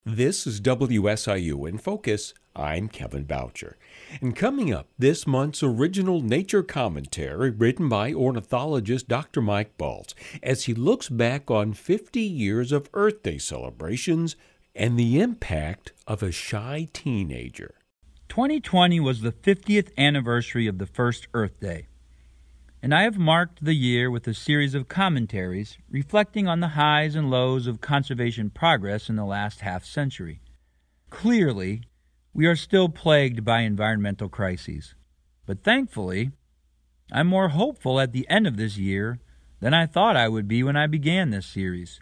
This is WSIU in Focus. I'm Kevin Boucher. And coming up, this month's original nature commentary written by ornithologist Dr. Mike Baltz as he looks back on 50 years of Earth Day celebrations and the impact of a shy teenager. 2020 was the 50th anniversary of the first Earth Day, and I have marked the year with a series of commentaries reflecting on the highs and lows of conservation progress in the last half-century. Clearly, we are still plagued by environmental crises, but thankfully, I'm more hopeful at the end of this year than I thought I would be when I began this series.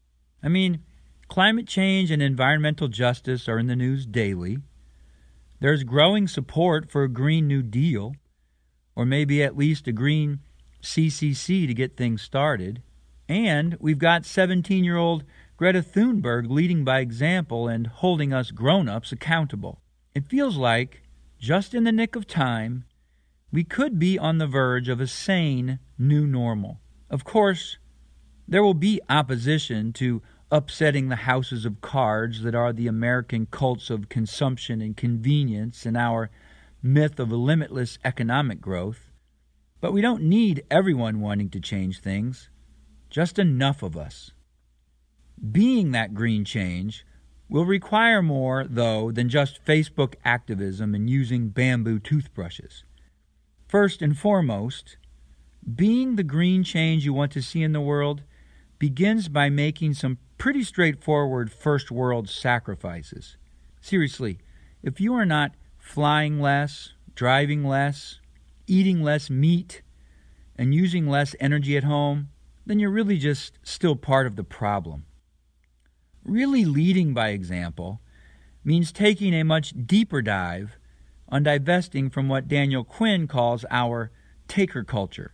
Climate change and environmental justice are in the news daily. There's growing support for a Green New Deal, or maybe at least a green CCC to get things started. And we've got 17-year-old Greta Thunberg leading by example and holding us grown-ups accountable. It feels like, just in the nick of time, we could be on the verge of a sane new normal. Of course, there will be opposition to upsetting the houses of cards that are the American cults of consumption and convenience and our myth of limitless economic growth. But we don't need everyone wanting to change things, just enough of us. Being that green change will require more, though, than just Facebook activism and using bamboo toothbrushes. First and foremost, being the green change you want to see in the world begins by making some pretty straightforward first world sacrifices. Seriously, if you are not flying less, driving less, eating less meat, and using less energy at home, then you're really just still part of the problem. Really leading by example means taking a much deeper dive on divesting from what Daniel Quinn calls our taker culture.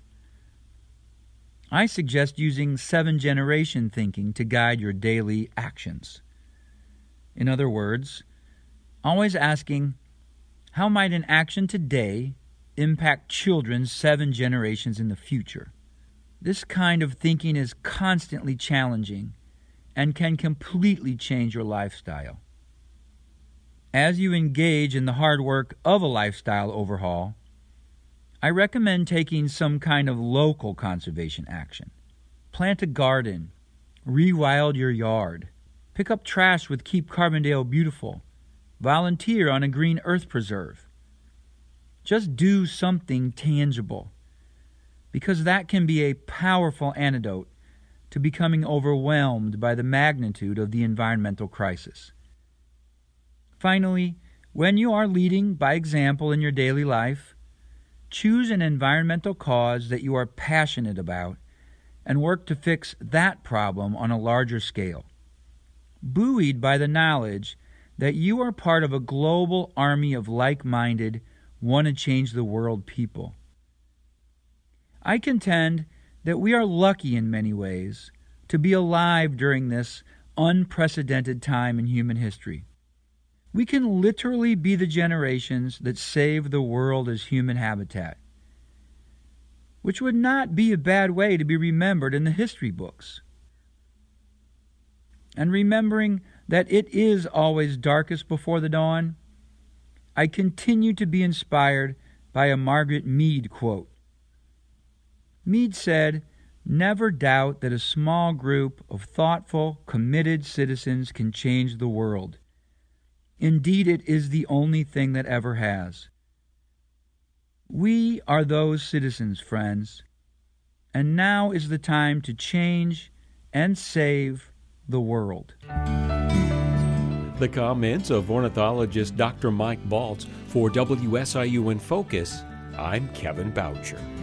I suggest using 7-generation thinking to guide your daily actions. In other words, always asking, how might an action today impact children 7 generations in the future? This kind of thinking is constantly challenging and can completely change your lifestyle. As you engage in the hard work of a lifestyle overhaul, I recommend taking some kind of local conservation action. Plant a garden, rewild your yard, pick up trash with Keep Carbondale Beautiful, volunteer on a green earth preserve. Just do something tangible, because that can be a powerful antidote to becoming overwhelmed by the magnitude of the environmental crisis. Finally, when you are leading by example in your daily life, choose an environmental cause that you are passionate about and work to fix that problem on a larger scale. Buoyed by the knowledge that you are part of a global army of like-minded, want-to-change-the-world people. I contend that we are lucky in many ways to be alive during this unprecedented time in human history. We can literally be the generations that save the world as human habitat, which would not be a bad way to be remembered in the history books. And remembering that it is always darkest before the dawn, I continue to be inspired by a Margaret Mead quote. Mead said, "Never doubt that a small group of thoughtful, committed citizens can change the world. Indeed, it is the only thing that ever has." We are those citizens, friends, and now is the time to change and save the world. The comments of ornithologist Dr. Mike Baltz for WSIU in Focus. I'm Kevin Boucher.